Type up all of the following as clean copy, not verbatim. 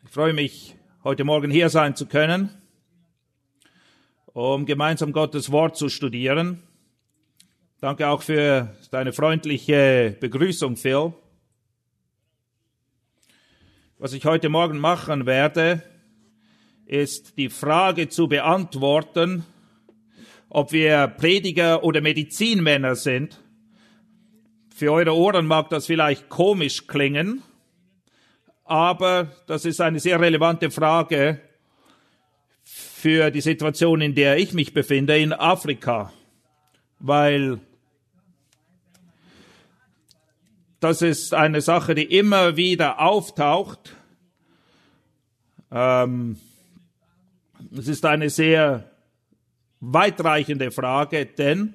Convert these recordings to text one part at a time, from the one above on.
Ich freue mich, heute Morgen hier sein zu können, um gemeinsam Gottes Wort zu studieren. Danke auch für deine freundliche Begrüßung, Phil. Was ich heute Morgen machen werde, ist die Frage zu beantworten, ob wir Prediger oder Medizinmänner sind. Für eure Ohren mag das vielleicht komisch klingen, aber das ist eine sehr relevante Frage für die Situation, in der ich mich befinde, in Afrika, weil das ist eine Sache, die immer wieder auftaucht. Es ist eine sehr weitreichende Frage, denn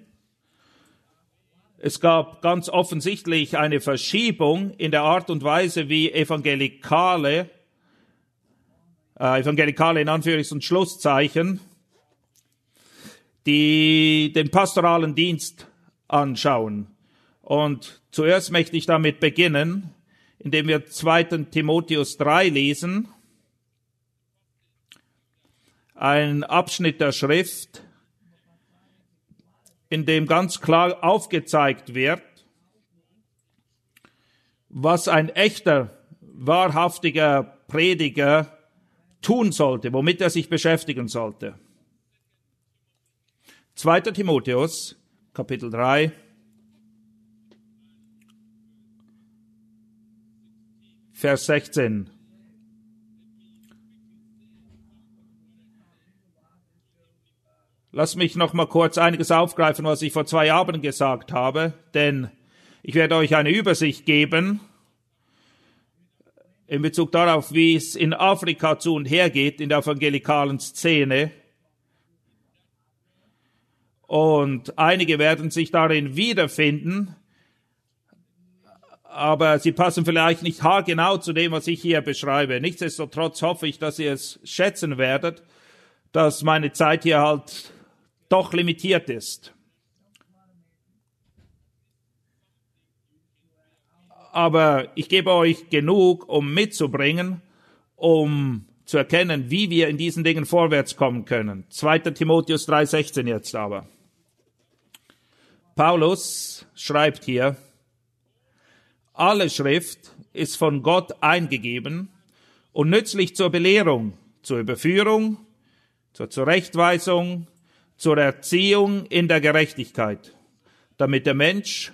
es gab ganz offensichtlich eine Verschiebung in der Art und Weise, wie Evangelikale in Anführungs- und Schlusszeichen, die den pastoralen Dienst anschauen. Und zuerst möchte ich damit beginnen, indem wir 2. Timotheus 3 lesen, ein Abschnitt der Schrift, in dem ganz klar aufgezeigt wird, was ein echter, wahrhaftiger Prediger tun sollte, womit er sich beschäftigen sollte. 2. Timotheus, Kapitel 3, Vers 16. Lass mich noch mal kurz einiges aufgreifen, was ich vor 2 Abenden gesagt habe, denn ich werde euch eine Übersicht geben in Bezug darauf, wie es in Afrika zu und her geht, in der evangelikalen Szene. Und einige werden sich darin wiederfinden, aber sie passen vielleicht nicht haargenau zu dem, was ich hier beschreibe. Nichtsdestotrotz hoffe ich, dass ihr es schätzen werdet, dass meine Zeit hier halt doch limitiert ist. Aber ich gebe euch genug, um mitzubringen, um zu erkennen, wie wir in diesen Dingen vorwärts kommen können. 2. Timotheus 3,16 jetzt aber. Paulus schreibt hier, alle Schrift ist von Gott eingegeben und nützlich zur Belehrung, zur Überführung, zur Zurechtweisung, zur Erziehung in der Gerechtigkeit, damit der Mensch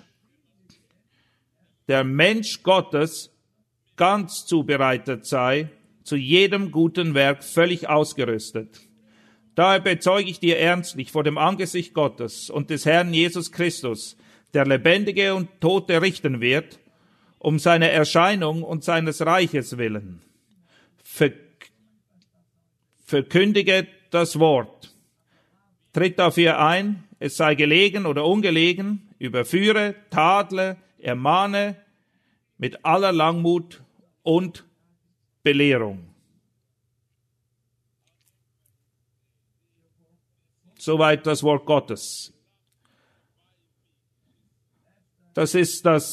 Gottes ganz zubereitet sei, zu jedem guten Werk völlig ausgerüstet. Daher bezeuge ich dir ernstlich vor dem Angesicht Gottes und des Herrn Jesus Christus, der Lebendige und Tote richten wird, um seine Erscheinung und seines Reiches willen. Verkündige das Wort. Tritt dafür ein, es sei gelegen oder ungelegen, überführe, tadle, ermahne mit aller Langmut und Belehrung. Soweit das Wort Gottes. Das ist der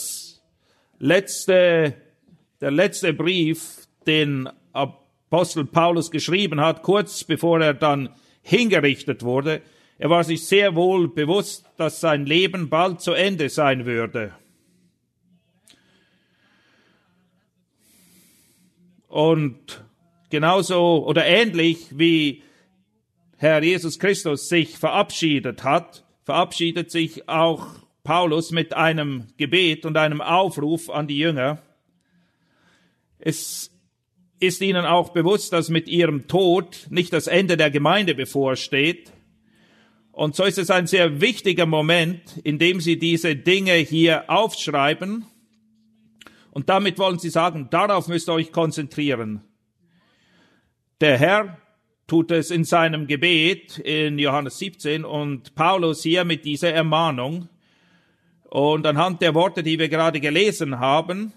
letzte Brief, den Apostel Paulus geschrieben hat, kurz bevor er dann hingerichtet wurde. Er war sich sehr wohl bewusst, dass sein Leben bald zu Ende sein würde. Und genauso oder ähnlich wie Herr Jesus Christus sich verabschiedet hat, verabschiedet sich auch Paulus mit einem Gebet und einem Aufruf an die Jünger. Es ist ihnen auch bewusst, dass mit ihrem Tod nicht das Ende der Gemeinde bevorsteht. Und so ist es ein sehr wichtiger Moment, in dem sie diese Dinge hier aufschreiben. Und damit wollen sie sagen, darauf müsst ihr euch konzentrieren. Der Herr tut es in seinem Gebet in Johannes 17 und Paulus hier mit dieser Ermahnung. Und anhand der Worte, die wir gerade gelesen haben,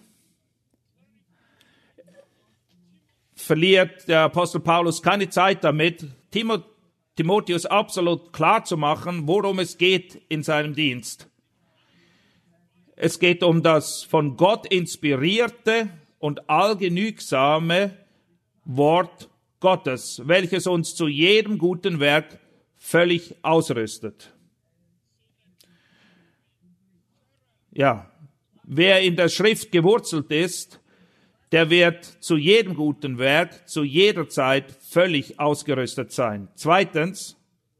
verliert der Apostel Paulus keine Zeit damit, Timotheus absolut klar zu machen, worum es geht in seinem Dienst. Es geht um das von Gott inspirierte und allgenügsame Wort Gottes, welches uns zu jedem guten Werk völlig ausrüstet. Ja, wer in der Schrift gewurzelt ist, der wird zu jedem guten Werk, zu jeder Zeit völlig ausgerüstet sein. Zweitens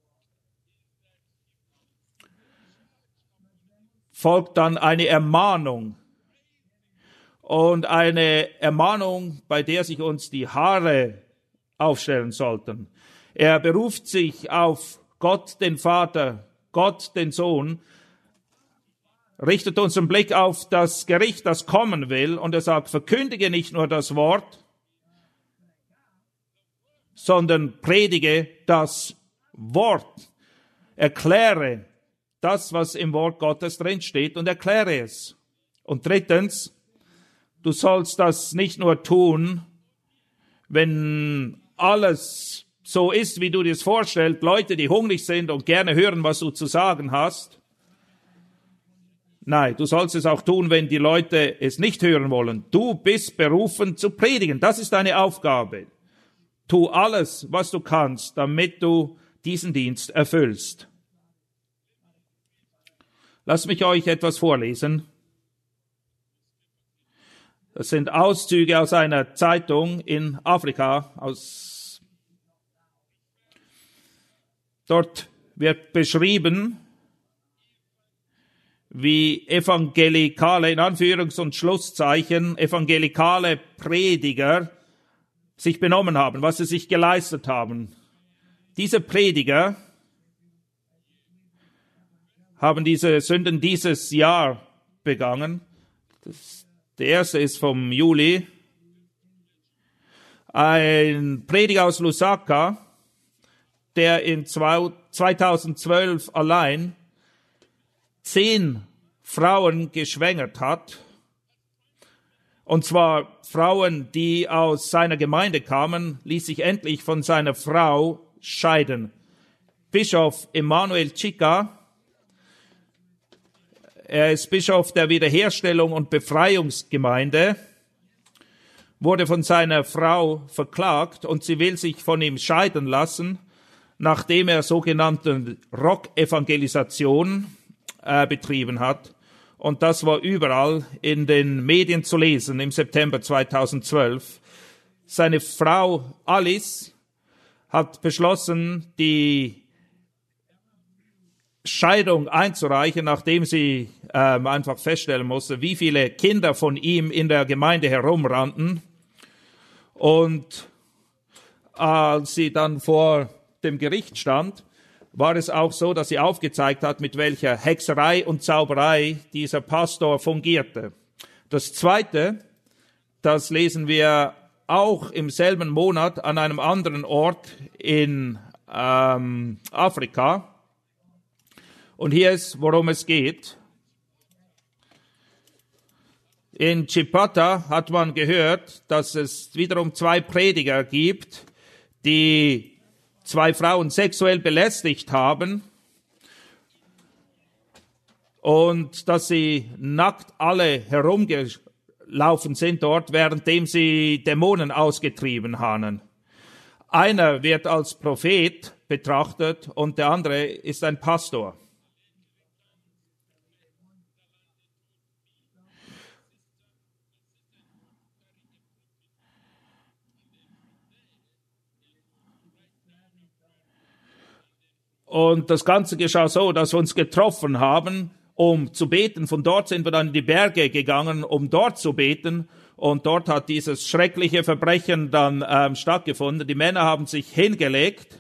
folgt dann eine Ermahnung. Und eine Ermahnung, bei der sich uns die Haare aufstellen sollten. Er beruft sich auf Gott den Vater, Gott den Sohn, richtet unseren Blick auf das Gericht, das kommen will, und er sagt, verkündige nicht nur das Wort, sondern predige das Wort. Erkläre das, was im Wort Gottes drin steht, und erkläre es. Und drittens, du sollst das nicht nur tun, wenn alles so ist, wie du dir es vorstellst, Leute, die hungrig sind und gerne hören, was du zu sagen hast. Nein, du sollst es auch tun, wenn die Leute es nicht hören wollen. Du bist berufen zu predigen. Das ist deine Aufgabe. Tu alles, was du kannst, damit du diesen Dienst erfüllst. Lasst mich euch etwas vorlesen. Das sind Auszüge aus einer Zeitung in Afrika. Dort wird beschrieben, wie evangelikale, in Anführungs- und Schlusszeichen, evangelikale Prediger sich benommen haben, was sie sich geleistet haben. Diese Prediger haben diese Sünden dieses Jahr begangen. Der erste ist vom Juli. Ein Prediger aus Lusaka, der in 2012 allein 10 Frauen geschwängert hat. Und zwar Frauen, die aus seiner Gemeinde kamen, ließ sich endlich von seiner Frau scheiden. Bischof Emmanuel Chika, er ist Bischof der Wiederherstellung und Befreiungsgemeinde, wurde von seiner Frau verklagt und sie will sich von ihm scheiden lassen, nachdem er sogenannte Rock-Evangelisation betrieben hat. Und das war überall in den Medien zu lesen im September 2012. Seine Frau Alice hat beschlossen, die Scheidung einzureichen, nachdem sie einfach feststellen musste, wie viele Kinder von ihm in der Gemeinde herumrannten. Und als sie dann vor dem Gericht stand, war es auch so, dass sie aufgezeigt hat, mit welcher Hexerei und Zauberei dieser Pastor fungierte. Das Zweite, das lesen wir auch im selben Monat an einem anderen Ort in Afrika. Und hier ist, worum es geht. In Chipata hat man gehört, dass es wiederum 2 Prediger gibt, die 2 Frauen sexuell belästigt haben und dass sie nackt alle herumgelaufen sind dort, währenddem sie Dämonen ausgetrieben haben. Einer wird als Prophet betrachtet und der andere ist ein Pastor. Und das Ganze geschah so, dass wir uns getroffen haben, um zu beten. Von dort sind wir dann in die Berge gegangen, um dort zu beten. Und dort hat dieses schreckliche Verbrechen dann stattgefunden. Die Männer haben sich hingelegt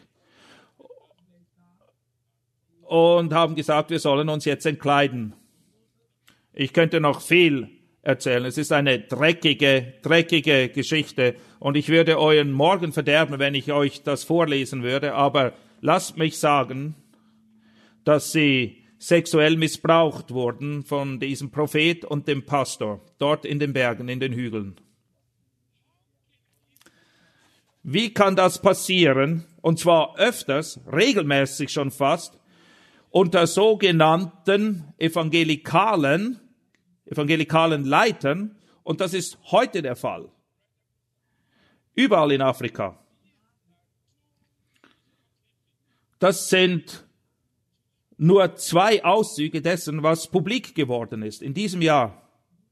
und haben gesagt, wir sollen uns jetzt entkleiden. Ich könnte noch viel erzählen. Es ist eine dreckige Geschichte. Und ich würde euren Morgen verderben, wenn ich euch das vorlesen würde. Aber lasst mich sagen, dass sie sexuell missbraucht wurden von diesem Prophet und dem Pastor, dort in den Bergen, in den Hügeln. Wie kann das passieren? Und zwar öfters, regelmäßig schon fast, unter sogenannten evangelikalen Leitern. Und das ist heute der Fall. Überall in Afrika. Das sind nur 2 Auszüge dessen, was publik geworden ist in diesem Jahr.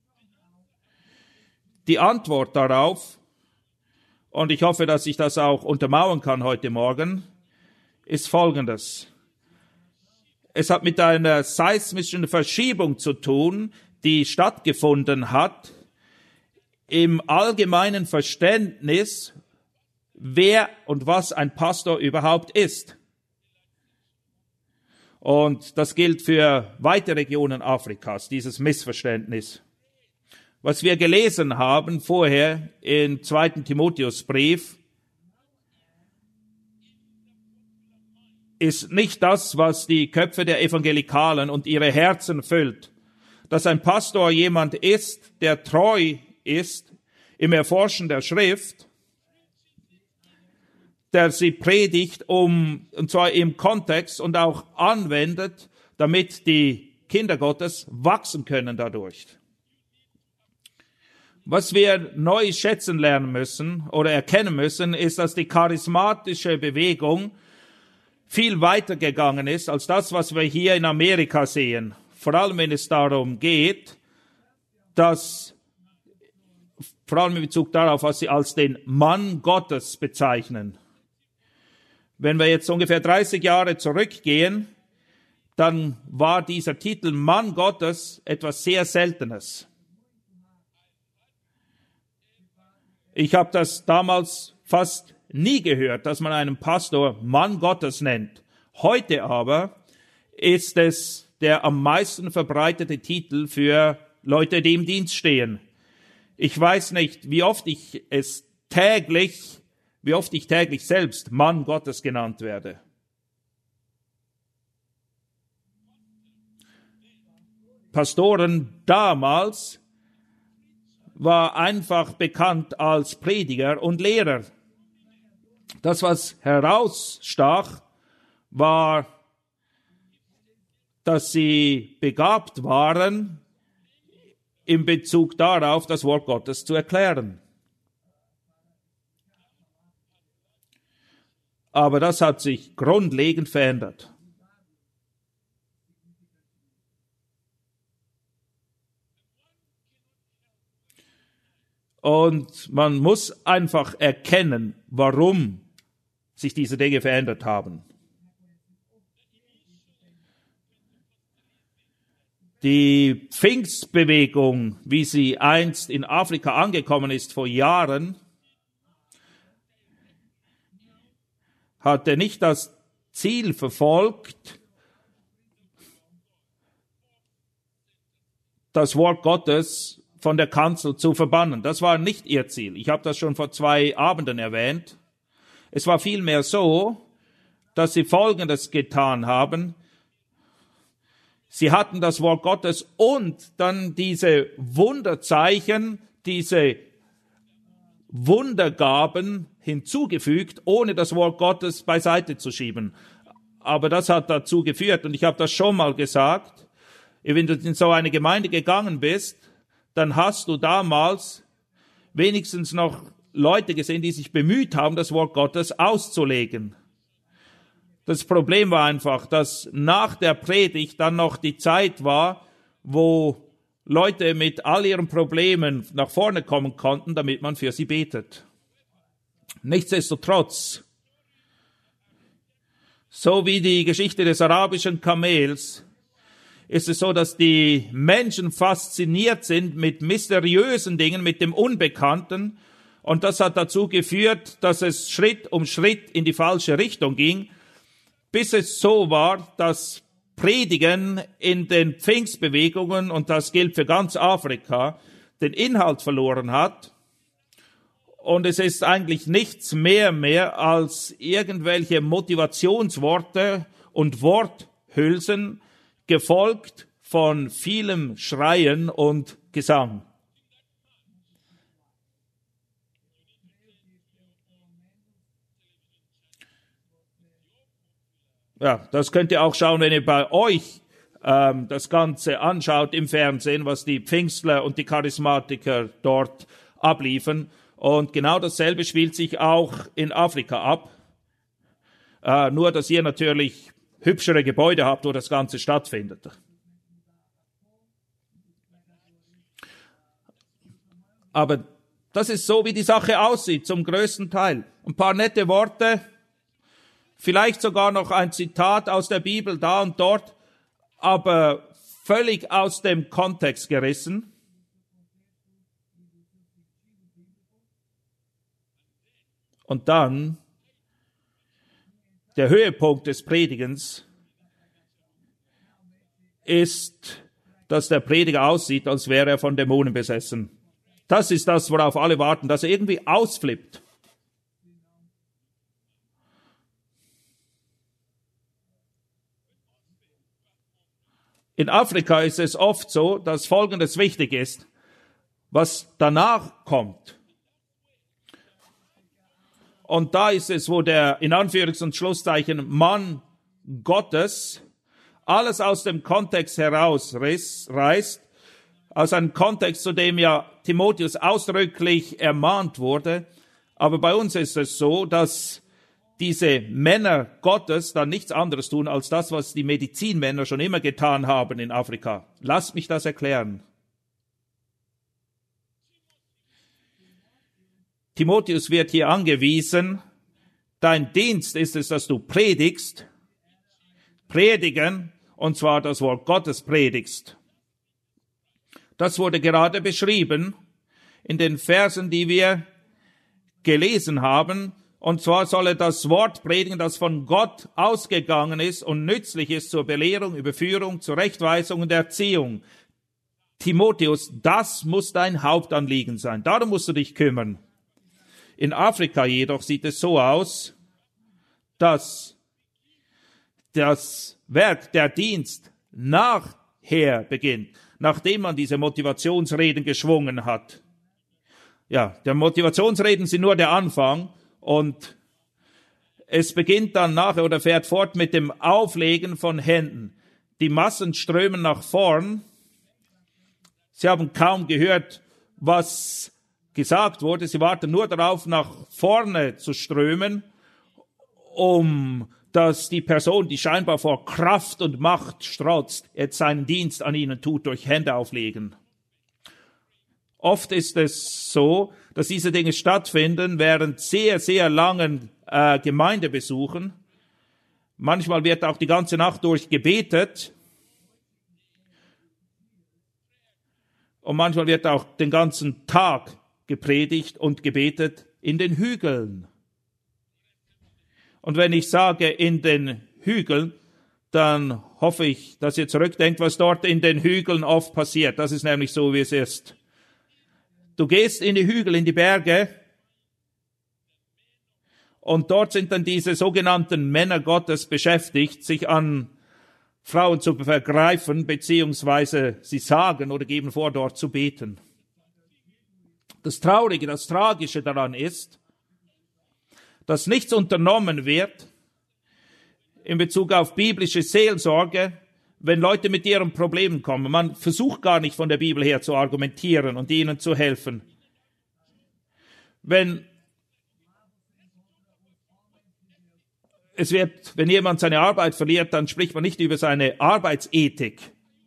Die Antwort darauf, und ich hoffe, dass ich das auch untermauern kann heute Morgen, ist folgendes. Es hat mit einer seismischen Verschiebung zu tun, die stattgefunden hat im allgemeinen Verständnis, wer und was ein Pastor überhaupt ist. Und das gilt für weite Regionen Afrikas, dieses Missverständnis. Was wir gelesen haben vorher im 2. Timotheusbrief, ist nicht das, was die Köpfe der Evangelikalen und ihre Herzen füllt. Dass ein Pastor jemand ist, der treu ist im Erforschen der Schrift, der sie predigt, und zwar im Kontext und auch anwendet, damit die Kinder Gottes wachsen können dadurch. Was wir neu schätzen lernen müssen oder erkennen müssen, ist, dass die charismatische Bewegung viel weiter gegangen ist als das, was wir hier in Amerika sehen. Vor allem, wenn es darum geht, dass, vor allem in Bezug darauf, was sie als den Mann Gottes bezeichnen. Wenn wir jetzt ungefähr 30 Jahre zurückgehen, dann war dieser Titel Mann Gottes etwas sehr Seltenes. Ich habe das damals fast nie gehört, dass man einen Pastor Mann Gottes nennt. Heute aber ist es der am meisten verbreitete Titel für Leute, die im Dienst stehen. Ich weiß nicht, wie oft ich täglich selbst Mann Gottes genannt werde. Pastoren damals war einfach bekannt als Prediger und Lehrer. Das, was herausstach, war, dass sie begabt waren, in Bezug darauf, das Wort Gottes zu erklären. Aber das hat sich grundlegend verändert. Und man muss einfach erkennen, warum sich diese Dinge verändert haben. Die Pfingstbewegung, wie sie einst in Afrika angekommen ist vor Jahren, hatte nicht das Ziel verfolgt, das Wort Gottes von der Kanzel zu verbannen. Das war nicht ihr Ziel. Ich habe das schon vor 2 Abenden erwähnt. Es war vielmehr so, dass sie Folgendes getan haben. Sie hatten das Wort Gottes und dann diese Wunderzeichen, diese Wundergaben hinzugefügt, ohne das Wort Gottes beiseite zu schieben. Aber das hat dazu geführt, und ich habe das schon mal gesagt, wenn du in so eine Gemeinde gegangen bist, dann hast du damals wenigstens noch Leute gesehen, die sich bemüht haben, das Wort Gottes auszulegen. Das Problem war einfach, dass nach der Predigt dann noch die Zeit war, wo Leute mit all ihren Problemen nach vorne kommen konnten, damit man für sie betet. Nichtsdestotrotz, so wie die Geschichte des arabischen Kamels, ist es so, dass die Menschen fasziniert sind mit mysteriösen Dingen, mit dem Unbekannten. Und das hat dazu geführt, dass es Schritt um Schritt in die falsche Richtung ging, bis es so war, dass Predigen in den Pfingstbewegungen, und das gilt für ganz Afrika, den Inhalt verloren hat. Und es ist eigentlich nichts mehr als irgendwelche Motivationsworte und Worthülsen, gefolgt von vielem Schreien und Gesang. Ja, das könnt ihr auch schauen, wenn ihr bei euch das Ganze anschaut im Fernsehen, was die Pfingstler und die Charismatiker dort abliefern. Und genau dasselbe spielt sich auch in Afrika ab. Nur, dass ihr natürlich hübschere Gebäude habt, wo das Ganze stattfindet. Aber das ist so, wie die Sache aussieht, zum größten Teil. Ein paar nette Worte, vielleicht sogar noch ein Zitat aus der Bibel da und dort, aber völlig aus dem Kontext gerissen. Und dann der Höhepunkt des Predigens ist, dass der Prediger aussieht, als wäre er von Dämonen besessen. Das ist das, worauf alle warten, dass er irgendwie ausflippt. In Afrika ist es oft so, dass Folgendes wichtig ist, was danach kommt. Und da ist es, wo der, in Anführungs- und Schlusszeichen, Mann Gottes alles aus dem Kontext herausreißt, aus einem Kontext, zu dem ja Timotheus ausdrücklich ermahnt wurde. Aber bei uns ist es so, dass diese Männer Gottes dann nichts anderes tun, als das, was die Medizinmänner schon immer getan haben in Afrika. Lasst mich das erklären. Timotheus wird hier angewiesen, dein Dienst ist es, dass du predigst, predigen, und zwar das Wort Gottes predigst. Das wurde gerade beschrieben in den Versen, die wir gelesen haben. Und zwar soll er das Wort predigen, das von Gott ausgegangen ist und nützlich ist zur Belehrung, Überführung, Zurechtweisung und Erziehung. Timotheus, das muss dein Hauptanliegen sein. Darum musst du dich kümmern. In Afrika jedoch sieht es so aus, dass das Werk, der Dienst nachher beginnt, nachdem man diese Motivationsreden geschwungen hat. Ja, der Motivationsreden sind nur der Anfang und es beginnt dann nachher oder fährt fort mit dem Auflegen von Händen. Die Massen strömen nach vorn. Sie haben kaum gehört, was gesagt wurde. Sie warten nur darauf, nach vorne zu strömen, dass die Person, die scheinbar vor Kraft und Macht strotzt, jetzt seinen Dienst an ihnen tut durch Hände auflegen. Oft ist es so, dass diese Dinge stattfinden während sehr, sehr langen Gemeindebesuchen. Manchmal wird auch die ganze Nacht durch gebetet. Und manchmal wird auch den ganzen Tag gepredigt und gebetet in den Hügeln. Und wenn ich sage in den Hügeln, dann hoffe ich, dass ihr zurückdenkt, was dort in den Hügeln oft passiert. Das ist nämlich so, wie es ist. Du gehst in die Hügel, in die Berge, und dort sind dann diese sogenannten Männer Gottes beschäftigt, sich an Frauen zu vergreifen, beziehungsweise sie sagen oder geben vor, dort zu beten. Das Traurige, das Tragische daran ist, dass nichts unternommen wird in Bezug auf biblische Seelsorge, wenn Leute mit ihren Problemen kommen. Man versucht gar nicht von der Bibel her zu argumentieren und ihnen zu helfen. Wenn jemand seine Arbeit verliert, dann spricht man nicht über seine Arbeitsethik.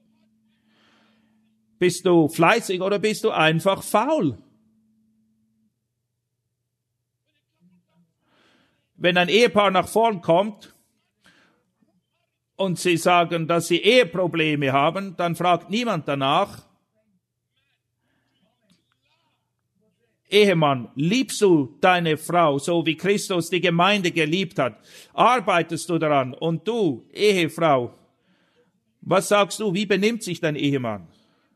Bist du fleißig oder bist du einfach faul? Wenn ein Ehepaar nach vorn kommt und sie sagen, dass sie Eheprobleme haben, dann fragt niemand danach. Ehemann, liebst du deine Frau, so wie Christus die Gemeinde geliebt hat? Arbeitest du daran? Und du, Ehefrau, was sagst du? Wie benimmt sich dein Ehemann?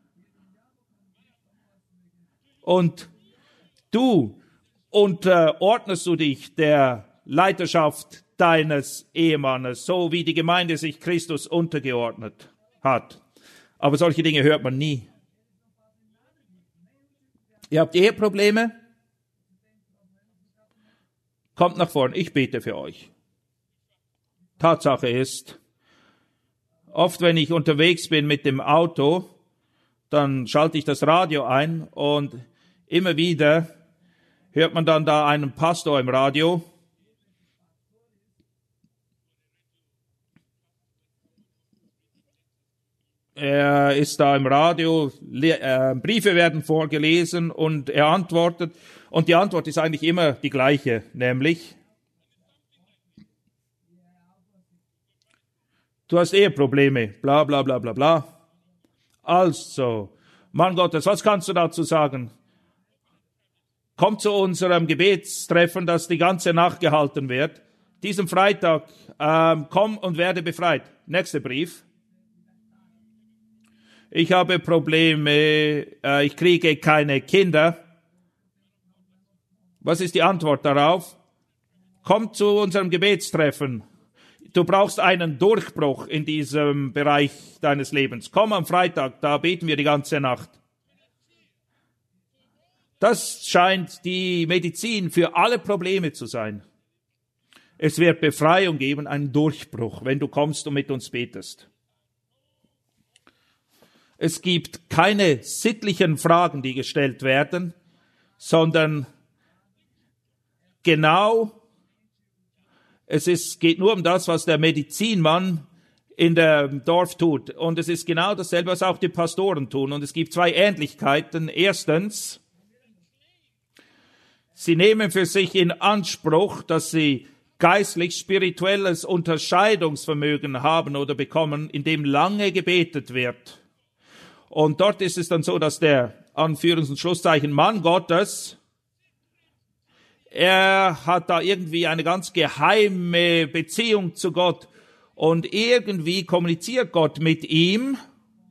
Und du, unterordnest du dich der Leiterschaft deines Ehemannes, so wie die Gemeinde sich Christus untergeordnet hat. Aber solche Dinge hört man nie. Ihr habt Eheprobleme? Kommt nach vorn, ich bete für euch. Tatsache ist, oft wenn ich unterwegs bin mit dem Auto, dann schalte ich das Radio ein und immer wieder hört man dann da einen Pastor im Radio. Er ist da im Radio, Briefe werden vorgelesen und er antwortet. Und die Antwort ist eigentlich immer die gleiche, nämlich: Du hast Eheprobleme, bla bla bla bla bla. Also, Mann Gottes, was kannst du dazu sagen? Komm zu unserem Gebetstreffen, das die ganze Nacht gehalten wird. Diesen Freitag, komm und werde befreit. Nächster Brief. Ich habe Probleme, ich kriege keine Kinder. Was ist die Antwort darauf? Komm zu unserem Gebetstreffen. Du brauchst einen Durchbruch in diesem Bereich deines Lebens. Komm am Freitag, da beten wir die ganze Nacht. Das scheint die Medizin für alle Probleme zu sein. Es wird Befreiung geben, einen Durchbruch, wenn du kommst und mit uns betest. Es gibt keine sittlichen Fragen, die gestellt werden, sondern genau, geht nur um das, was der Medizinmann in dem Dorf tut. Und es ist genau dasselbe, was auch die Pastoren tun. Und es gibt zwei Ähnlichkeiten. Erstens, sie nehmen für sich in Anspruch, dass sie geistlich-spirituelles Unterscheidungsvermögen haben oder bekommen, in dem lange gebetet wird. Und dort ist es dann so, dass der Anführungs- und Schlusszeichen Mann Gottes, er hat da irgendwie eine ganz geheime Beziehung zu Gott und irgendwie kommuniziert Gott mit ihm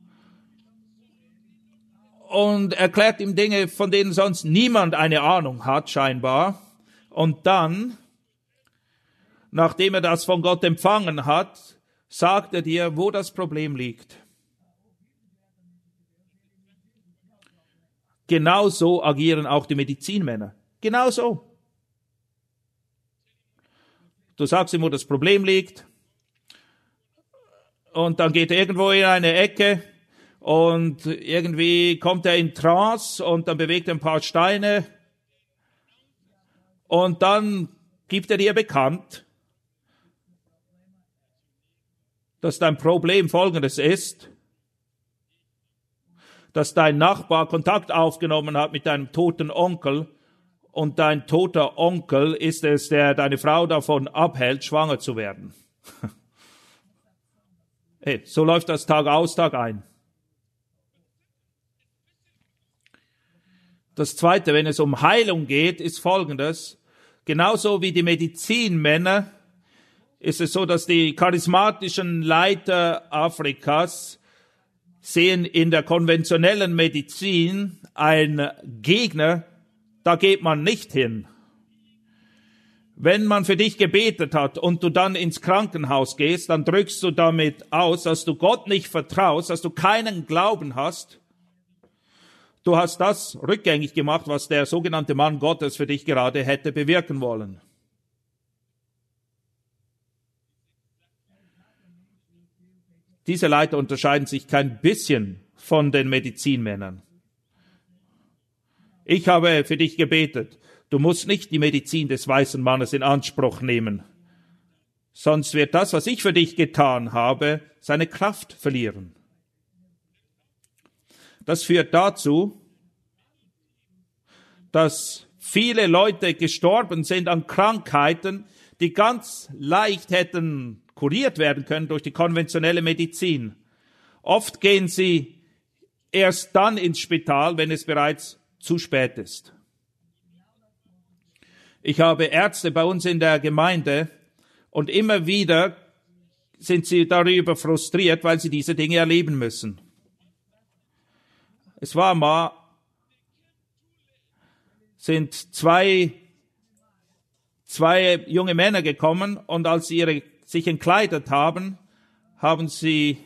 und erklärt ihm Dinge, von denen sonst niemand eine Ahnung hat, scheinbar. Und dann, nachdem er das von Gott empfangen hat, sagt er dir, wo das Problem liegt. Genauso agieren auch die Medizinmänner. Genauso. Du sagst ihm, wo das Problem liegt. Und dann geht er irgendwo in eine Ecke und irgendwie kommt er in Trance und dann bewegt er ein paar Steine. Und dann gibt er dir bekannt, dass dein Problem folgendes ist: dass dein Nachbar Kontakt aufgenommen hat mit deinem toten Onkel und dein toter Onkel ist es, der deine Frau davon abhält, schwanger zu werden. Hey, so läuft das Tag aus, Tag ein. Das Zweite, wenn es um Heilung geht, ist Folgendes: Genauso wie die Medizinmänner ist es so, dass die charismatischen Leiter Afrikas sehen in der konventionellen Medizin einen Gegner, da geht man nicht hin. Wenn man für dich gebetet hat und du dann ins Krankenhaus gehst, dann drückst du damit aus, dass du Gott nicht vertraust, dass du keinen Glauben hast. Du hast das rückgängig gemacht, was der sogenannte Mann Gottes für dich gerade hätte bewirken wollen. Diese Leiter unterscheiden sich kein bisschen von den Medizinmännern. Ich habe für dich gebetet. Du musst nicht die Medizin des weißen Mannes in Anspruch nehmen. Sonst wird das, was ich für dich getan habe, seine Kraft verlieren. Das führt dazu, dass viele Leute gestorben sind an Krankheiten, die ganz leicht hätten kuriert werden können durch die konventionelle Medizin. Oft gehen sie erst dann ins Spital, wenn es bereits zu spät ist. Ich habe Ärzte bei uns in der Gemeinde und immer wieder sind sie darüber frustriert, weil sie diese Dinge erleben müssen. Es war mal, sind zwei junge Männer gekommen und als sie sich entkleidet haben, haben sie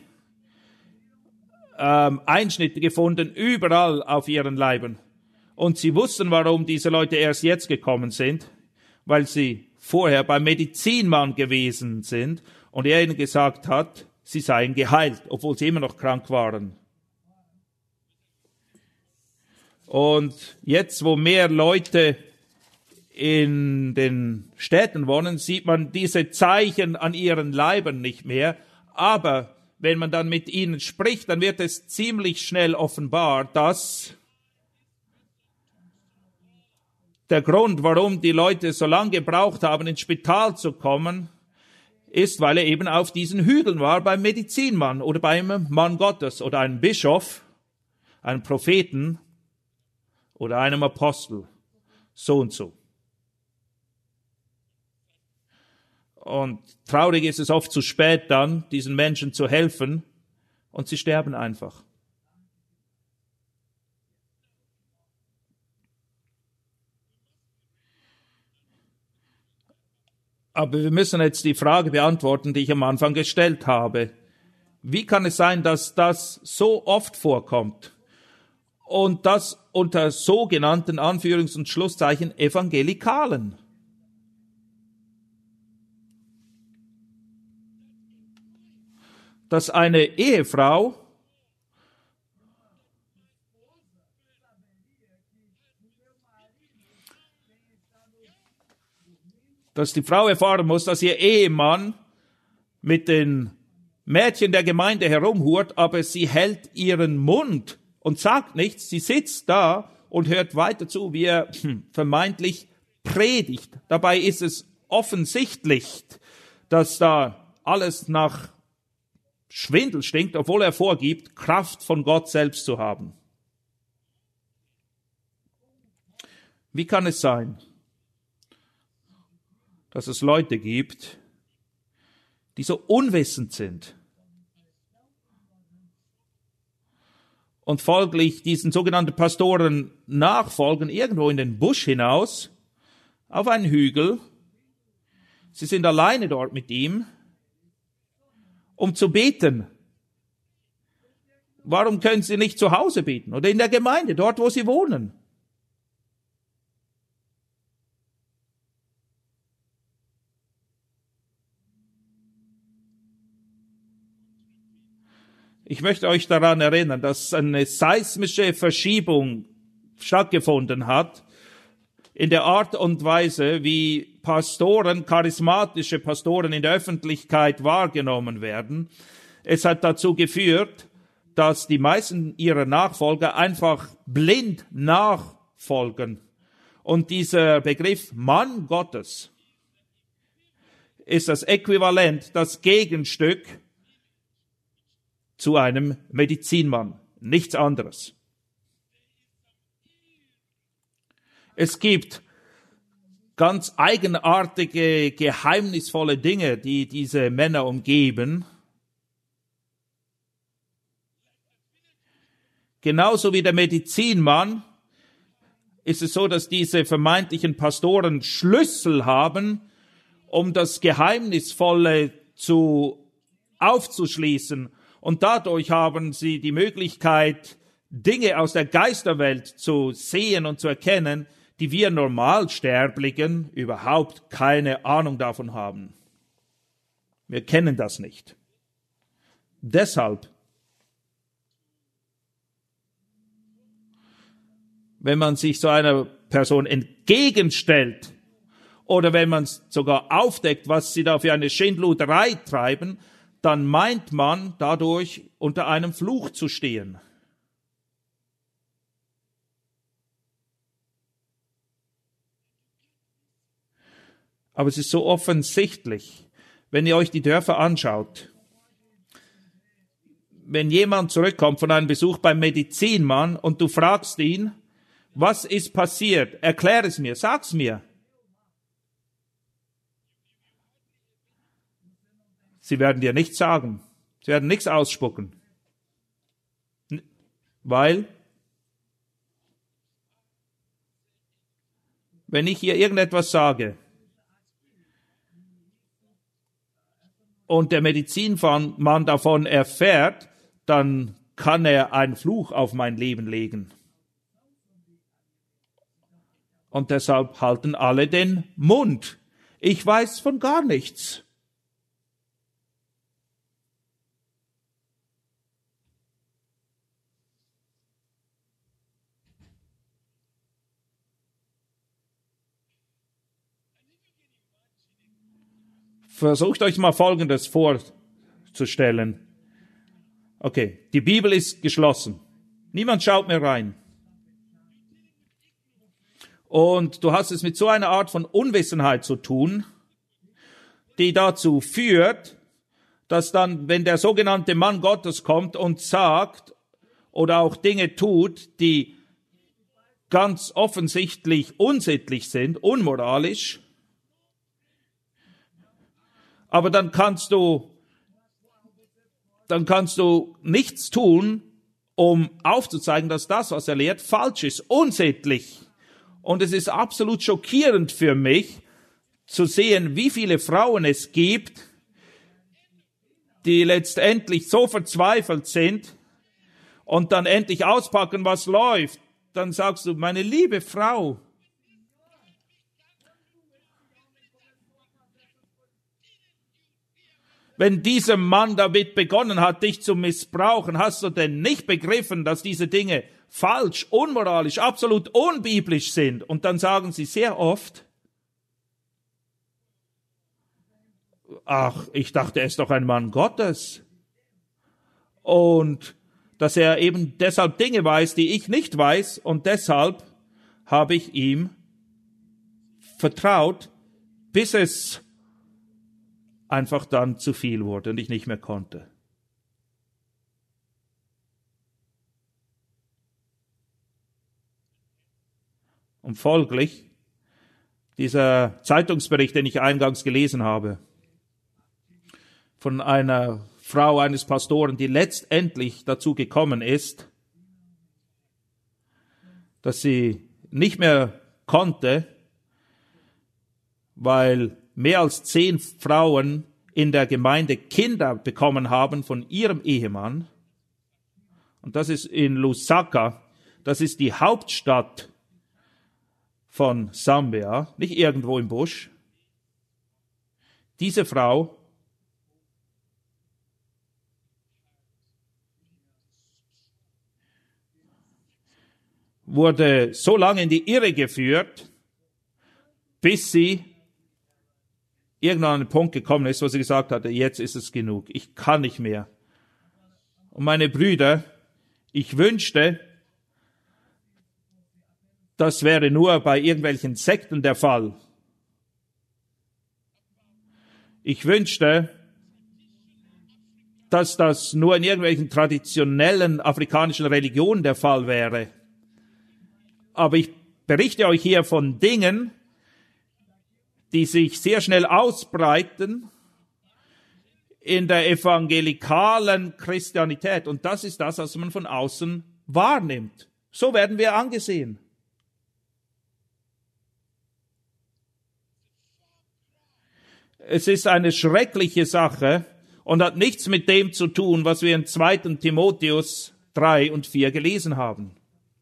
Einschnitte gefunden, überall auf ihren Leiben. Und sie wussten, warum diese Leute erst jetzt gekommen sind, weil sie vorher beim Medizinmann gewesen sind und er ihnen gesagt hat, sie seien geheilt, obwohl sie immer noch krank waren. Und jetzt, wo mehr Leute in den Städten wohnen, sieht man diese Zeichen an ihren Leibern nicht mehr. Aber wenn man dann mit ihnen spricht, dann wird es ziemlich schnell offenbar, dass der Grund, warum die Leute so lange gebraucht haben, ins Spital zu kommen, ist, weil er eben auf diesen Hügeln war, beim Medizinmann oder beim Mann Gottes oder einem Bischof, einem Propheten oder einem Apostel, so und so. Und traurig ist es oft zu spät dann, diesen Menschen zu helfen, und sie sterben einfach. Aber wir müssen jetzt die Frage beantworten, die ich am Anfang gestellt habe. Wie kann es sein, dass das so oft vorkommt und das unter sogenannten Anführungs- und Schlusszeichen Evangelikalen? Dass eine Ehefrau dass die Frau erfahren muss, dass ihr Ehemann mit den Mädchen der Gemeinde herumhurt, aber sie hält ihren Mund und sagt nichts. Sie sitzt da und hört weiter zu, wie er vermeintlich predigt. Dabei ist es offensichtlich, dass da alles nach Schwindel stinkt, obwohl er vorgibt, Kraft von Gott selbst zu haben. Wie kann es sein, dass es Leute gibt, die so unwissend sind und folglich diesen sogenannten Pastoren nachfolgen, irgendwo in den Busch hinaus, auf einen Hügel. Sie sind alleine dort mit ihm, um zu beten. Warum können sie nicht zu Hause beten oder in der Gemeinde, dort wo sie wohnen? Ich möchte euch daran erinnern, dass eine seismische Verschiebung stattgefunden hat in der Art und Weise, wie Pastoren, charismatische Pastoren in der Öffentlichkeit wahrgenommen werden. Es hat dazu geführt, dass die meisten ihrer Nachfolger einfach blind nachfolgen. Und dieser Begriff Mann Gottes ist das Äquivalent, das Gegenstück zu einem Medizinmann, nichts anderes. Es gibt ganz eigenartige, geheimnisvolle Dinge, die diese Männer umgeben. Genauso wie der Medizinmann ist es so, dass diese vermeintlichen Pastoren Schlüssel haben, um das Geheimnisvolle aufzuschließen. Und dadurch haben sie die Möglichkeit, Dinge aus der Geisterwelt zu sehen und zu erkennen, die wir Normalsterblichen überhaupt keine Ahnung davon haben. Wir kennen das nicht. Deshalb, wenn man sich so einer Person entgegenstellt oder wenn man sogar aufdeckt, was sie da für eine Schindluderei treiben, dann meint man dadurch unter einem Fluch zu stehen. Aber es ist so offensichtlich, wenn ihr euch die Dörfer anschaut. Wenn jemand zurückkommt von einem Besuch beim Medizinmann und du fragst ihn, was ist passiert? Erklär es mir, sag's mir. Sie werden dir nichts sagen. Sie werden nichts ausspucken. Weil, wenn ich hier irgendetwas sage und der Medizinmann davon erfährt, dann kann er einen Fluch auf mein Leben legen. Und deshalb halten alle den Mund. Ich weiß von gar nichts. Versucht euch mal Folgendes vorzustellen. Okay, die Bibel ist geschlossen. Niemand schaut mehr rein. Und du hast es mit so einer Art von Unwissenheit zu tun, die dazu führt, dass dann, wenn der sogenannte Mann Gottes kommt und sagt oder auch Dinge tut, die ganz offensichtlich unsittlich sind, unmoralisch, aber dann kannst du nichts tun, um aufzuzeigen, dass das, was er lehrt, falsch ist, unsittlich. Und es ist absolut schockierend für mich, zu sehen, wie viele Frauen es gibt, die letztendlich so verzweifelt sind und dann endlich auspacken, was läuft. Dann sagst du, meine liebe Frau, wenn dieser Mann damit begonnen hat, dich zu missbrauchen, hast du denn nicht begriffen, dass diese Dinge falsch, unmoralisch, absolut unbiblisch sind? Und dann sagen sie sehr oft, ach, ich dachte, er ist doch ein Mann Gottes. Und dass er eben deshalb Dinge weiß, die ich nicht weiß, und deshalb habe ich ihm vertraut, bis es einfach dann zu viel wurde und ich nicht mehr konnte. Und folglich, dieser Zeitungsbericht, den ich eingangs gelesen habe, von einer Frau eines Pastoren, die letztendlich dazu gekommen ist, dass sie nicht mehr konnte, weil mehr als 10 Frauen in der Gemeinde Kinder bekommen haben von ihrem Ehemann. Und das ist in Lusaka, das ist die Hauptstadt von Sambia, nicht irgendwo im Busch. Diese Frau wurde so lange in die Irre geführt, bis sie irgendwann an den Punkt gekommen ist, wo sie gesagt hatte, jetzt ist es genug, ich kann nicht mehr. Und meine Brüder, ich wünschte, das wäre nur bei irgendwelchen Sekten der Fall. Ich wünschte, dass das nur in irgendwelchen traditionellen afrikanischen Religionen der Fall wäre. Aber ich berichte euch hier von Dingen, die sich sehr schnell ausbreiten in der evangelikalen Christianität. Und das ist das, was man von außen wahrnimmt. So werden wir angesehen. Es ist eine schreckliche Sache und hat nichts mit dem zu tun, was wir in 2. Timotheus 3 und 4 gelesen haben.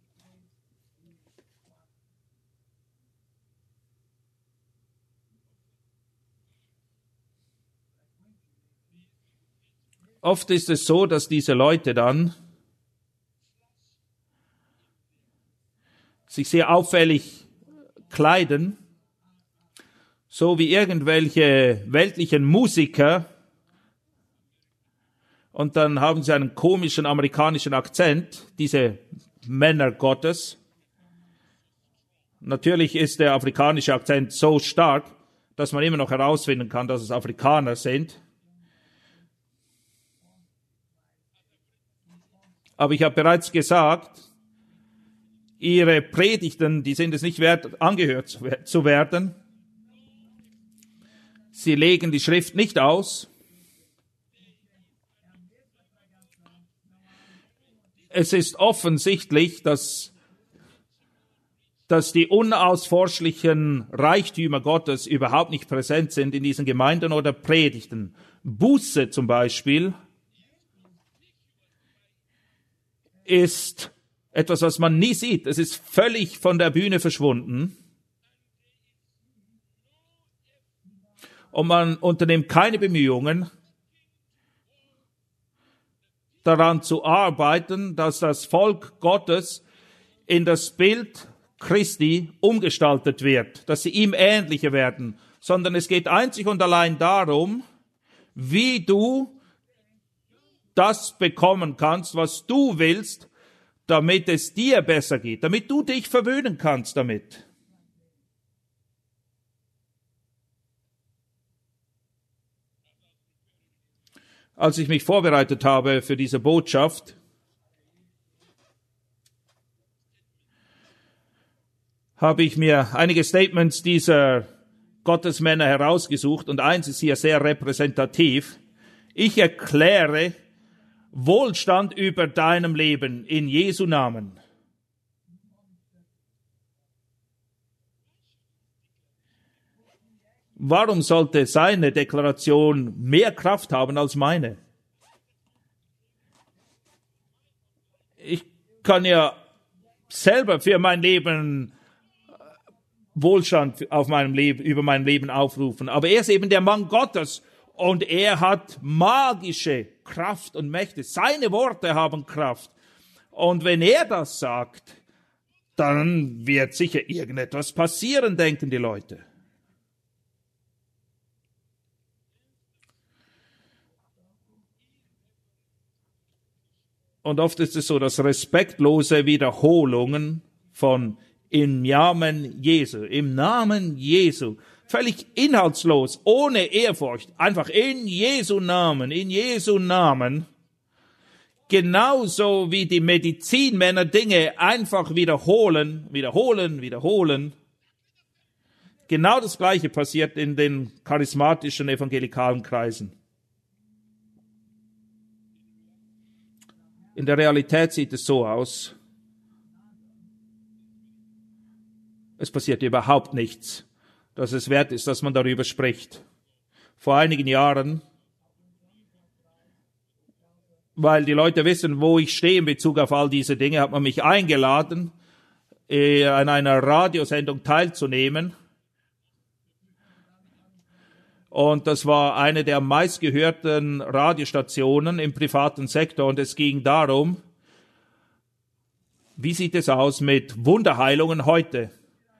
Oft ist es so, dass diese Leute dann sich sehr auffällig kleiden, so wie irgendwelche weltlichen Musiker, und dann haben sie einen komischen amerikanischen Akzent, diese Männer Gottes. Natürlich ist der afrikanische Akzent so stark, dass man immer noch herausfinden kann, dass es Afrikaner sind. Aber ich habe bereits gesagt, ihre Predigten, die sind es nicht wert, angehört zu werden. Sie legen die Schrift nicht aus. Es ist offensichtlich, dass die unausforschlichen Reichtümer Gottes überhaupt nicht präsent sind in diesen Gemeinden oder Predigten. Buße zum Beispiel ist etwas, was man nie sieht. Es ist völlig von der Bühne verschwunden. Und man unternimmt keine Bemühungen, daran zu arbeiten, dass das Volk Gottes in das Bild Christi umgestaltet wird, dass sie ihm ähnlicher werden. sondern es geht einzig und allein darum, wie du das bekommen kannst, was du willst, damit es dir besser geht, damit du dich verwöhnen kannst damit. Als ich mich vorbereitet habe für diese Botschaft, habe ich mir einige Statements dieser Gottesmänner herausgesucht und eins ist hier sehr repräsentativ. Ich erkläre Wohlstand über deinem Leben in Jesu Namen. Warum sollte seine Deklaration mehr Kraft haben als meine? Ich kann ja selber für mein Leben Wohlstand auf meinem Leben, über mein Leben aufrufen. Aber er ist eben der Mann Gottes und er hat magische Kraft und Mächte. Seine Worte haben Kraft. Und wenn er das sagt, dann wird sicher irgendetwas passieren, denken die Leute. Und oft ist es so, dass respektlose Wiederholungen von im Namen Jesu, völlig inhaltslos, ohne Ehrfurcht, einfach in Jesu Namen, genauso wie die Medizinmänner Dinge einfach wiederholen. Genau das Gleiche passiert in den charismatischen evangelikalen Kreisen. In der Realität sieht es so aus, es passiert überhaupt nichts, dass es wert ist, dass man darüber spricht. Vor einigen Jahren, weil die Leute wissen, wo ich stehe in Bezug auf all diese Dinge, hat man mich eingeladen, an einer Radiosendung teilzunehmen. Und das war eine der meistgehörten Radiostationen im privaten Sektor. Und es ging darum, wie sieht es aus mit Wunderheilungen heute?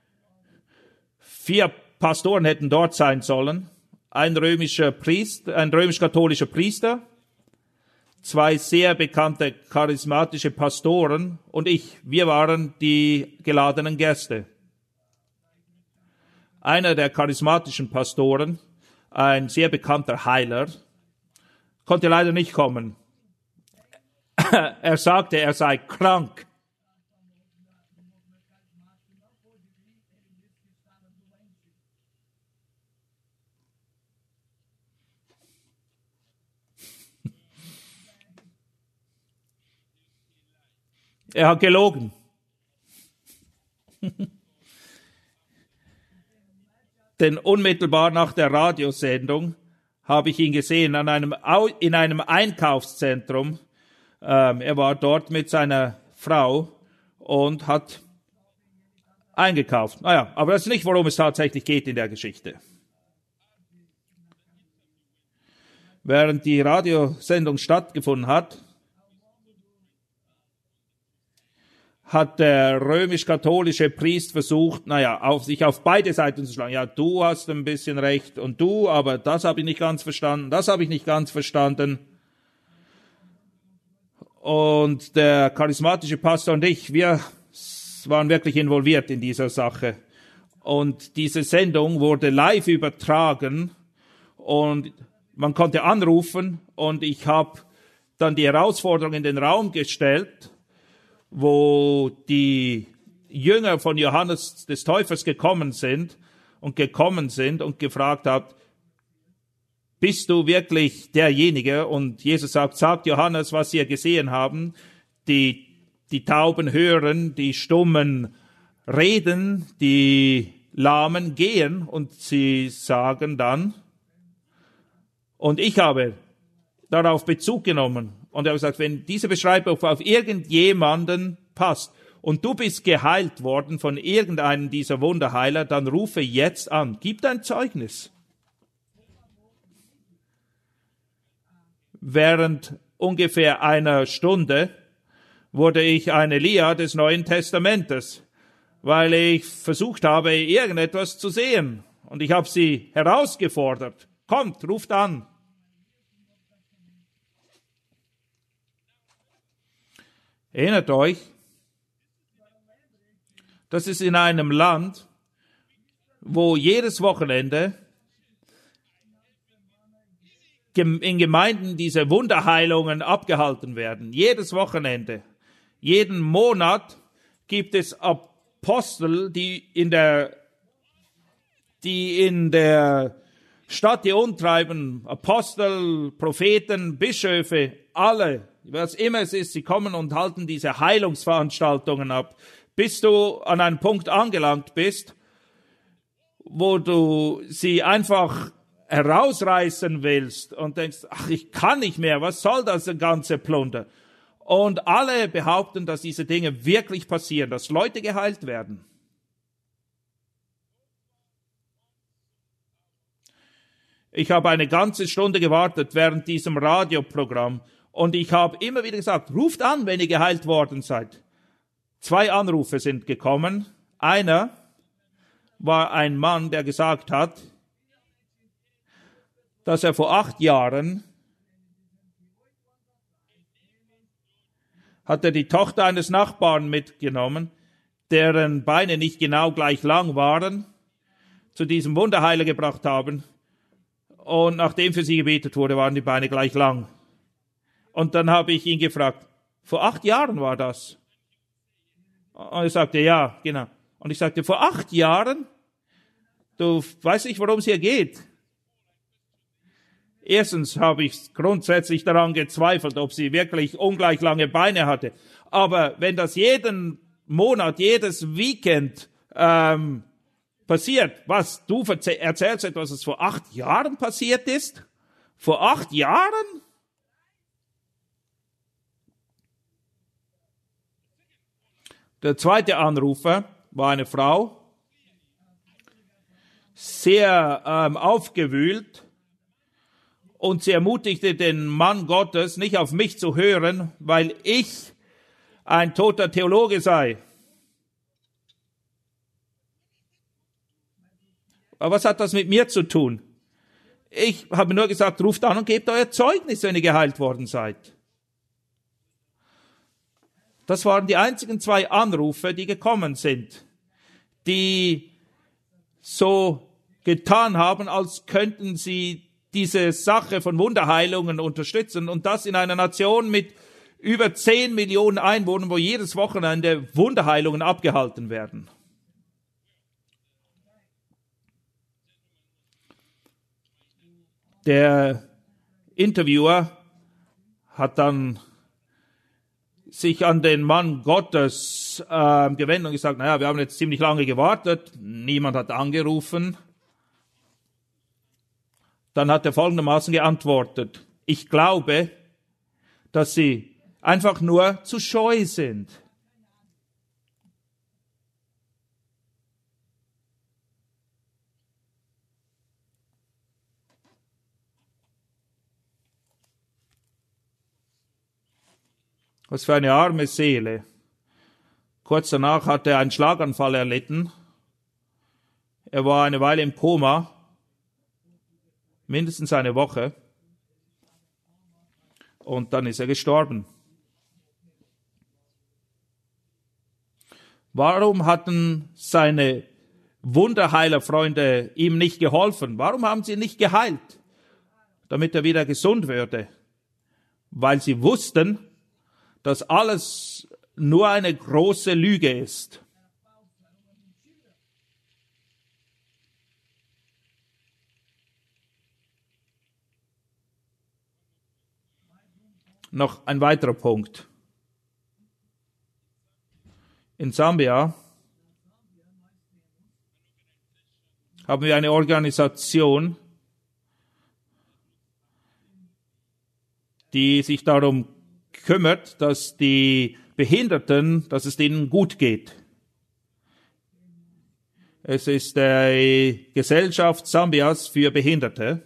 4 Pastoren hätten dort sein sollen. Ein römisch-katholischer Priester, 2 sehr bekannte charismatische Pastoren und ich. Wir waren die geladenen Gäste. Einer der charismatischen Pastoren, ein sehr bekannter Heiler, konnte leider nicht kommen. Er sagte, er sei krank. Er hat gelogen. Denn unmittelbar nach der Radiosendung habe ich ihn gesehen in einem Einkaufszentrum. Er war dort mit seiner Frau und hat eingekauft. Naja, aber das ist nicht, worum es tatsächlich geht in der Geschichte. Während die Radiosendung stattgefunden hat, hat der römisch-katholische Priester versucht, sich auf beide Seiten zu schlagen. Ja, du hast ein bisschen recht und du, aber das habe ich nicht ganz verstanden, das habe ich nicht ganz verstanden. Und der charismatische Pastor und ich, wir waren wirklich involviert in dieser Sache. Und diese Sendung wurde live übertragen und man konnte anrufen und ich habe dann die Herausforderung in den Raum gestellt, wo die Jünger von Johannes des Täufers gekommen sind und gefragt hat, bist du wirklich derjenige? Und Jesus sagt Johannes, was sie gesehen haben. Die Tauben hören, die Stummen reden, die Lahmen gehen. Und sie sagen dann, und ich habe darauf Bezug genommen. Und er hat gesagt, wenn diese Beschreibung auf irgendjemanden passt und du bist geheilt worden von irgendeinem dieser Wunderheiler, dann rufe jetzt an. Gib dein Zeugnis. Während ungefähr einer Stunde wurde ich ein Elia des Neuen Testamentes, weil ich versucht habe, irgendetwas zu sehen. Und ich habe sie herausgefordert. Kommt, ruft an. Erinnert euch, das ist in einem Land, wo jedes Wochenende in Gemeinden diese Wunderheilungen abgehalten werden. Jedes Wochenende. Jeden Monat gibt es Apostel, die in der Stadt die umtreiben. Apostel, Propheten, Bischöfe, alle, was immer es ist, sie kommen und halten diese Heilungsveranstaltungen ab, bis du an einen Punkt angelangt bist, wo du sie einfach herausreißen willst und denkst, ach, ich kann nicht mehr, was soll das ganze Plunder? Und alle behaupten, dass diese Dinge wirklich passieren, dass Leute geheilt werden. Ich habe eine ganze Stunde gewartet während diesem Radioprogramm und ich habe immer wieder gesagt, ruft an, wenn ihr geheilt worden seid. 2 Anrufe sind gekommen. Einer war ein Mann, der gesagt hat, dass er vor 8 Jahren hat er die Tochter eines Nachbarn mitgenommen, deren Beine nicht genau gleich lang waren, zu diesem Wunderheiler gebracht haben. Und nachdem für sie gebetet wurde, waren die Beine gleich lang. Und dann habe ich ihn gefragt, vor 8 Jahren war das? Und er sagte, ja, genau. Und ich sagte, vor 8 Jahren? Du weißt nicht, worum es hier geht. Erstens habe ich grundsätzlich daran gezweifelt, ob sie wirklich ungleich lange Beine hatte. Aber wenn das jeden Monat, jedes Weekend passiert, was du erzählst etwas, was vor 8 Jahren passiert ist? Vor 8 Jahren? Der zweite Anrufer war eine Frau, sehr aufgewühlt, und sie ermutigte den Mann Gottes, nicht auf mich zu hören, weil ich ein toter Theologe sei. Aber was hat das mit mir zu tun? Ich habe nur gesagt, ruft an und gebt euer Zeugnis, wenn ihr geheilt worden seid. Das waren die einzigen 2 Anrufe, die gekommen sind, die so getan haben, als könnten sie diese Sache von Wunderheilungen unterstützen, und das in einer Nation mit über 10 Millionen Einwohnern, wo jedes Wochenende Wunderheilungen abgehalten werden. Der Interviewer hat dann sich an den Mann Gottes gewendet und gesagt, naja, wir haben jetzt ziemlich lange gewartet, niemand hat angerufen. Dann hat er folgendermaßen geantwortet, ich glaube, dass sie einfach nur zu scheu sind. Was für eine arme Seele. Kurz danach hat er einen Schlaganfall erlitten. Er war eine Weile im Koma, mindestens eine Woche. Und dann ist er gestorben. Warum hatten seine Wunderheilerfreunde ihm nicht geholfen? Warum haben sie ihn nicht geheilt, damit er wieder gesund würde? Weil sie wussten, dass alles nur eine große Lüge ist. Noch ein weiterer Punkt. In Sambia haben wir eine Organisation, die sich darum kümmert, dass die Behinderten, dass es denen gut geht. Es ist die Gesellschaft Sambias für Behinderte.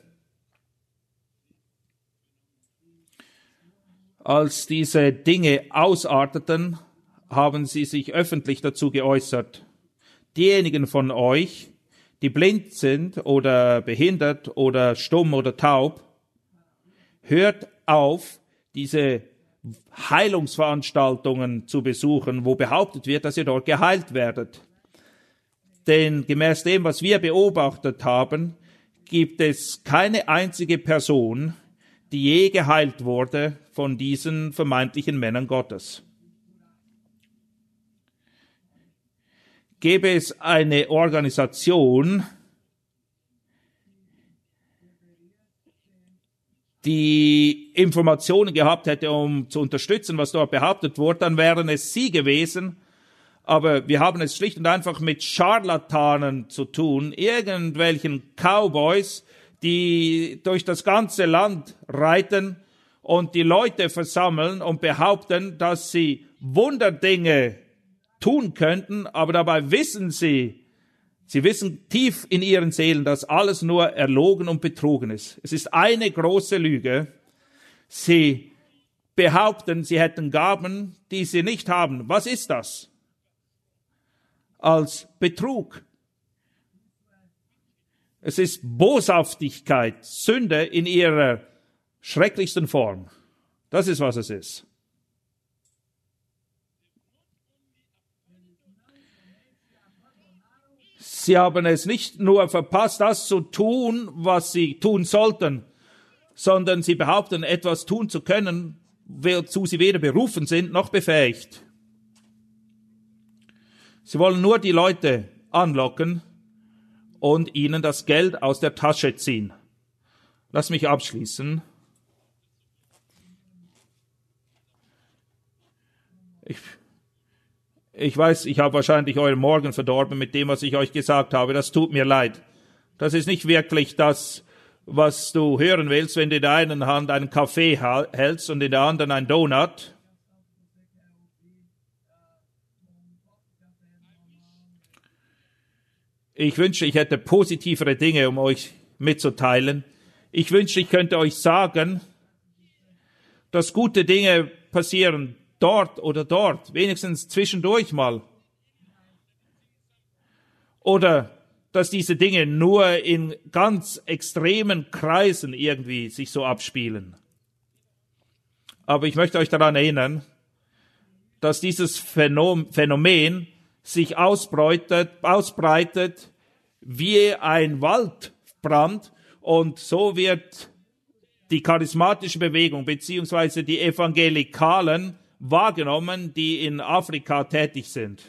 Als diese Dinge ausarteten, haben sie sich öffentlich dazu geäußert. Diejenigen von euch, die blind sind oder behindert oder stumm oder taub, hört auf, diese Heilungsveranstaltungen zu besuchen, wo behauptet wird, dass ihr dort geheilt werdet. Denn gemäß dem, was wir beobachtet haben, gibt es keine einzige Person, die je geheilt wurde von diesen vermeintlichen Männern Gottes. Gäbe es eine Organisation, die Informationen gehabt hätte, um zu unterstützen, was dort behauptet wurde, dann wären es sie gewesen. Aber wir haben es schlicht und einfach mit Scharlatanen zu tun, irgendwelchen Cowboys, die durch das ganze Land reiten und die Leute versammeln und behaupten, dass sie Wunderdinge tun könnten, aber dabei wissen sie wissen tief in ihren Seelen, dass alles nur erlogen und betrogen ist. Es ist eine große Lüge. Sie behaupten, sie hätten Gaben, die sie nicht haben. Was ist das? Als Betrug. Es ist Boshaftigkeit, Sünde in ihrer schrecklichsten Form. Das ist, was es ist. Sie haben es nicht nur verpasst, das zu tun, was sie tun sollten, sondern sie behaupten, etwas tun zu können, wozu sie weder berufen sind noch befähigt. Sie wollen nur die Leute anlocken und ihnen das Geld aus der Tasche ziehen. Lass mich abschließen. Ich weiß, ich habe wahrscheinlich euren Morgen verdorben mit dem, was ich euch gesagt habe. Das tut mir leid. Das ist nicht wirklich das, was du hören willst, wenn du in der einen Hand einen Kaffee hältst und in der anderen einen Donut. Ich wünsche, ich hätte positivere Dinge, um euch mitzuteilen. Ich wünsche, ich könnte euch sagen, dass gute Dinge passieren dort oder dort, wenigstens zwischendurch mal. Oder dass diese Dinge nur in ganz extremen Kreisen irgendwie sich so abspielen. Aber ich möchte euch daran erinnern, dass dieses Phänomen sich ausbreitet wie ein Waldbrand und so wird die charismatische Bewegung beziehungsweise die Evangelikalen wahrgenommen, die in Afrika tätig sind.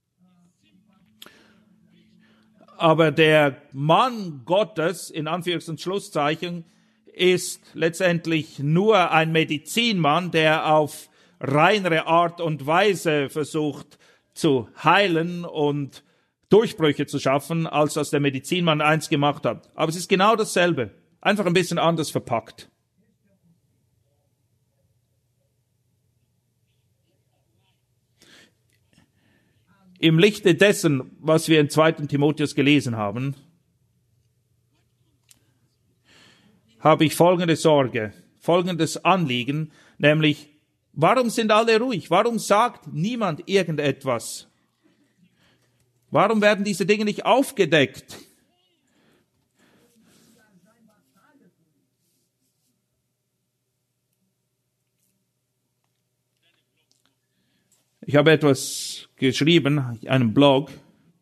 Aber der Mann Gottes, in Anführungs- und Schlusszeichen, ist letztendlich nur ein Medizinmann, der auf reinere Art und Weise versucht zu heilen und Durchbrüche zu schaffen, als das der Medizinmann einst gemacht hat. Aber es ist genau dasselbe, einfach ein bisschen anders verpackt. Im Lichte dessen, was wir in 2. Timotheus gelesen haben, habe ich folgende Sorge, folgendes Anliegen, nämlich, warum sind alle ruhig? Warum sagt niemand irgendetwas? Warum werden diese Dinge nicht aufgedeckt? Ich habe etwas geschrieben, einen Blog.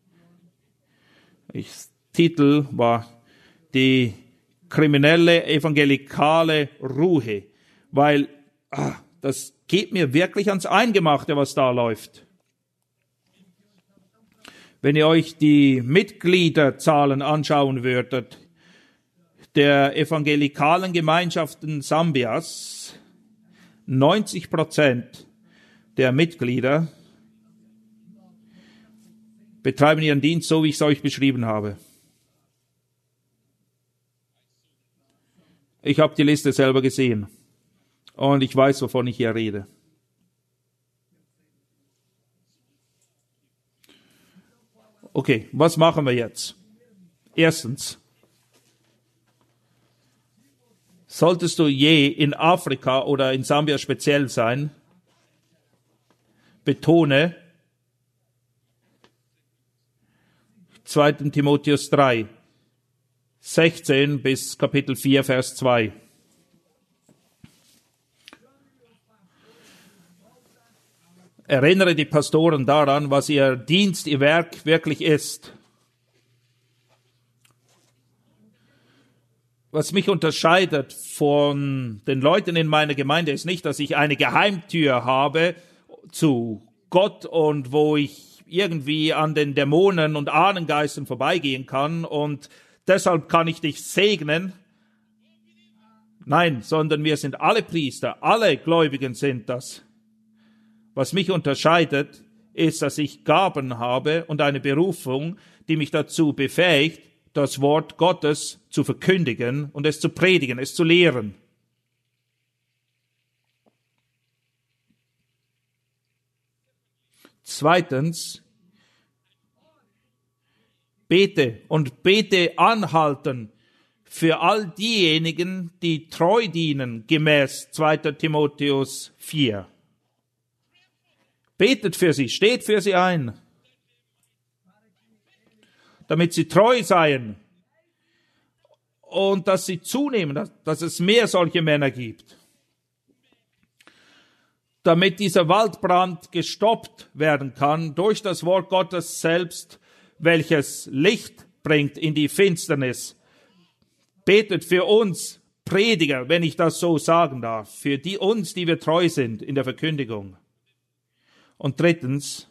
Titel war die kriminelle evangelikale Ruhe, weil das geht mir wirklich ans Eingemachte, was da läuft. Wenn ihr euch die Mitgliederzahlen anschauen würdet, der evangelikalen Gemeinschaften Sambias, 90% der Mitglieder betreiben ihren Dienst so, wie ich es euch beschrieben habe. Ich habe die Liste selber gesehen und ich weiß, wovon ich hier rede. Okay, was machen wir jetzt? Erstens, solltest du je in Afrika oder in Sambia speziell sein, betone, 2. Timotheus 3, 16 bis Kapitel 4, Vers 2. Erinnere die Pastoren daran, was ihr Dienst, ihr Werk wirklich ist. Was mich unterscheidet von den Leuten in meiner Gemeinde ist nicht, dass ich eine Geheimtür habe zu Gott und wo ich irgendwie an den Dämonen und Ahnengeistern vorbeigehen kann und deshalb kann ich dich segnen. Nein, sondern wir sind alle Priester, alle Gläubigen sind das. Was mich unterscheidet, ist, dass ich Gaben habe und eine Berufung, die mich dazu befähigt, das Wort Gottes zu verkündigen und es zu predigen, es zu lehren. Zweitens, bete und bete anhalten für all diejenigen, die treu dienen, gemäß 2. Timotheus 4. Betet für sie, steht für sie ein, damit sie treu seien und dass sie zunehmen, dass es mehr solche Männer gibt. Damit dieser Waldbrand gestoppt werden kann durch das Wort Gottes selbst, welches Licht bringt in die Finsternis. Betet für uns Prediger, wenn ich das so sagen darf, für uns, die wir treu sind in der Verkündigung. Und drittens,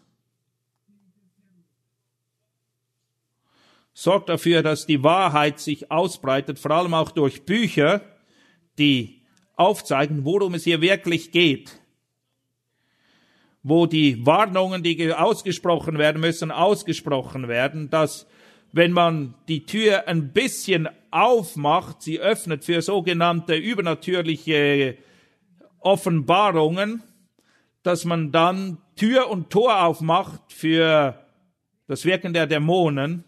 sorgt dafür, dass die Wahrheit sich ausbreitet, vor allem auch durch Bücher, die aufzeigen, worum es hier wirklich geht. Wo die Warnungen, die ausgesprochen werden müssen, ausgesprochen werden, dass wenn man die Tür ein bisschen aufmacht, sie öffnet für sogenannte übernatürliche Offenbarungen, dass man dann Tür und Tor aufmacht für das Wirken der Dämonen.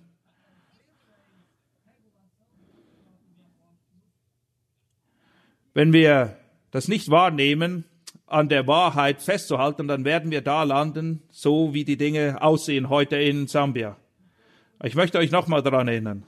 Wenn wir das nicht wahrnehmen, an der Wahrheit festzuhalten, dann werden wir da landen, so wie die Dinge aussehen heute in Sambia. Ich möchte euch nochmal daran erinnern.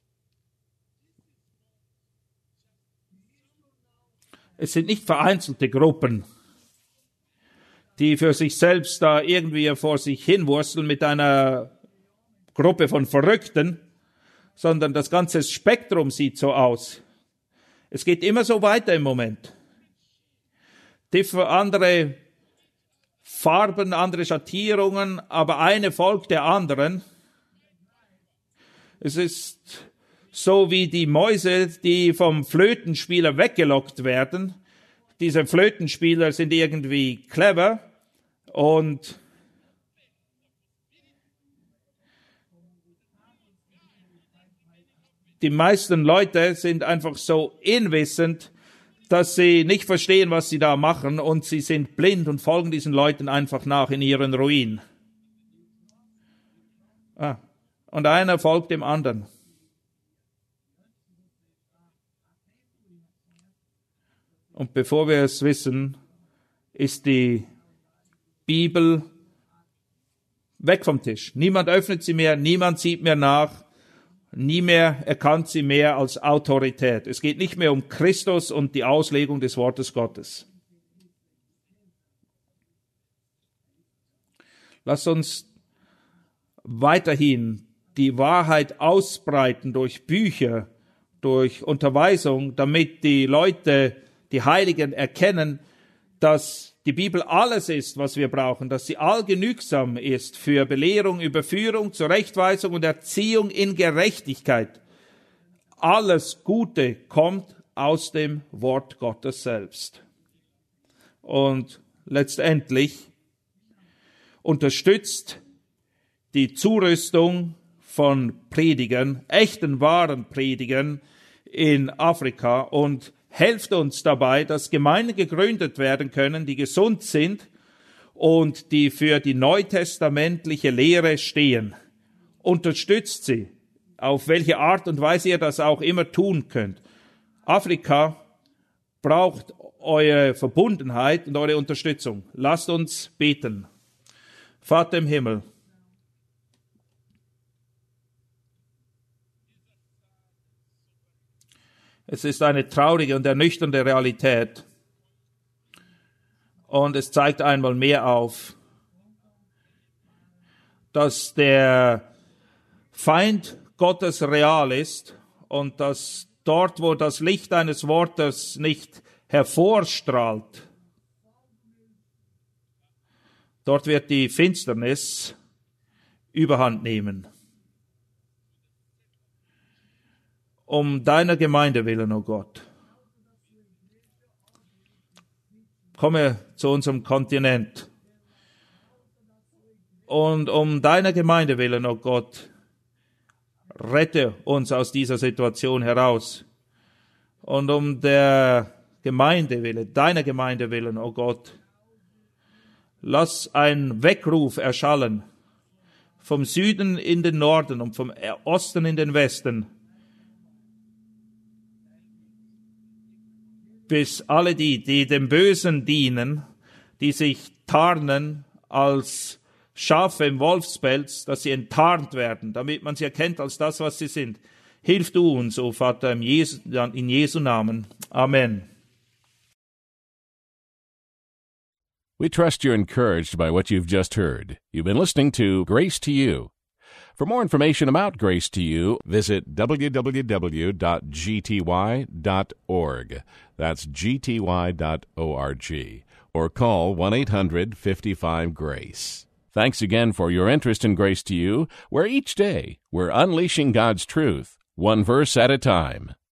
Es sind nicht vereinzelte Gruppen, die für sich selbst da irgendwie vor sich hinwursteln mit einer Gruppe von Verrückten, sondern das ganze Spektrum sieht so aus. Es geht immer so weiter im Moment. Andere Farben, andere Schattierungen, aber eine folgt der anderen. Es ist so wie die Mäuse, die vom Flötenspieler weggelockt werden. Diese Flötenspieler sind irgendwie clever und die meisten Leute sind einfach so unwissend, dass sie nicht verstehen, was sie da machen und sie sind blind und folgen diesen Leuten einfach nach in ihren Ruin. Und einer folgt dem anderen. Und bevor wir es wissen, ist die Bibel weg vom Tisch. Niemand öffnet sie mehr, niemand sieht mehr nach, nie mehr erkannt sie mehr als Autorität. Es geht nicht mehr um Christus und die Auslegung des Wortes Gottes. Lasst uns weiterhin die Wahrheit ausbreiten durch Bücher, durch Unterweisung, damit die Leute, die Heiligen erkennen, dass die Bibel alles ist, was wir brauchen, dass sie allgenügsam ist für Belehrung, Überführung, Zurechtweisung und Erziehung in Gerechtigkeit. Alles Gute kommt aus dem Wort Gottes selbst. Und letztendlich unterstützt die Zurüstung von Predigern, echten, wahren Predigern in Afrika und helft uns dabei, dass Gemeinden gegründet werden können, die gesund sind und die für die neutestamentliche Lehre stehen. Unterstützt sie, auf welche Art und Weise ihr das auch immer tun könnt. Afrika braucht eure Verbundenheit und eure Unterstützung. Lasst uns beten. Vater im Himmel, Es ist eine traurige und ernüchternde Realität. Und es zeigt einmal mehr auf, dass der Feind Gottes real ist und dass dort, wo das Licht eines Wortes nicht hervorstrahlt, dort wird die Finsternis Überhand nehmen. Um deiner Gemeinde willen, o Gott. Komme zu unserem Kontinent. Und um deiner Gemeinde willen, o Gott, rette uns aus dieser Situation heraus. Und um der Gemeinde willen, deiner Gemeinde willen, o Gott, lass ein Weckruf erschallen, vom Süden in den Norden und vom Osten in den Westen, bis alle die dem Bösen dienen, die sich tarnen als Schafe im Wolfspelz, dass sie enttarnt werden, damit man sie erkennt als das, was sie sind. Hilf du uns, o Vater, in Jesu Namen. Amen. We trust you're encouraged by what you've just heard. You've been listening to Grace to You. For more information about Grace to You, visit www.gty.org. That's gty.org. Or call 1-800-55-GRACE. Thanks again for your interest in Grace to You, where each day we're unleashing God's truth, one verse at a time.